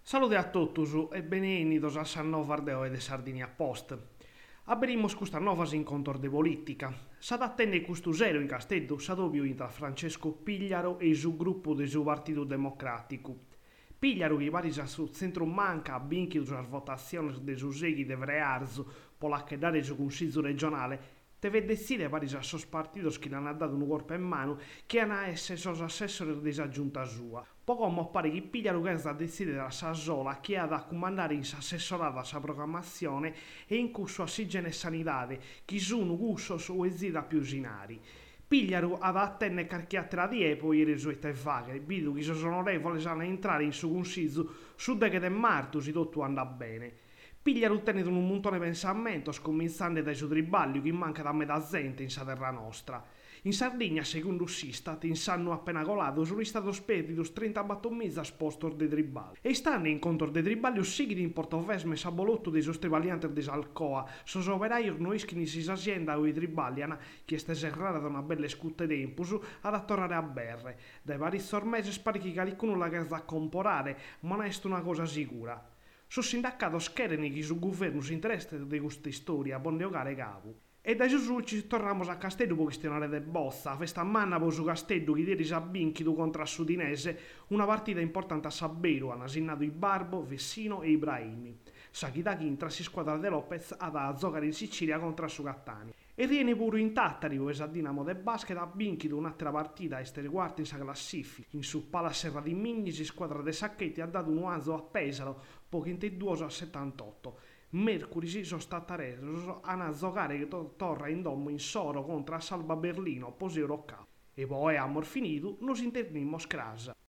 Salute a totus e benvenidos a sa nova ardeo de Sardinia Post. Aberimos custa nova incontor de politica. S'ad attende custu zero in Casteddu s'adobiu intra Francesco Pigliaro e su gruppo de su Partido Democraticu. Pigliaro che parisa su centro manca binchi sulle votazioni de su seghi de Vrearzu pola che dare su consiglio regionale deve decidere parisa sos partidos che l'hanno dato un corpo in mano che hanno essere sos assessori della giunta sua. Poco mo pare che Pigliaro che da decidere a sa sola che ha da comandare in sa assessorata sa programmazione e in curso assigene sanitade che sono gussos o esida più sinari. Pigliaro ad attenne carchiatra di epo ieri su e vaghe, vidu che sos onorevoli sanno entrare in su consiglio su de che de martu si tutto anda bene. Pigliaro tenete un montone pensamento, scominciando dai suoi triballi che manca da metà gente in sa terra nostra. In Sardegna, secondo Sistat, in sanno appena colato, sono stati spediti 30 battomizzi a sposto dei triballi. E stanno in contro dei triballi usciti in portovesme sabolotto dei sostri valianti di Salcoa, sos operai non ischini si azienda o i triballi, che ste serrata da una bella scutte tempus, ad tornare a berre. Dai vari sormesi spari che qualcuno la che da comporare, ma non è una cosa sicura. Sul sindacato schereni che sul governo si interessa di questa storia, bonde giocare capo. E dai susucci torniamo a Castello per questionare de Bossa, festa manna per su Castello che ieri s'abbinchitu contro a Sudinese, una partita importante a Sabero, hanno assegnato i Barbo, Vessino e Ibrahimi. Sachita Chintra si squadra de Lopez ad a giocare in Sicilia contro a su Catania. E riene pure in Tattari, dove sa Dinamo de Basket ha vinto un'altra partita a essere quarti in sa classifica. In su Pala Serra di Mignisi, squadra de Sacchetti ha dato un 1-0 a Pesaro, poco in 2 a 78. Mercuri si sono stati resi a giocare che torna in domo in Soro contro a Salva Berlino, poi Eurocup. E poi, amor finito, nos internimmo scrasa.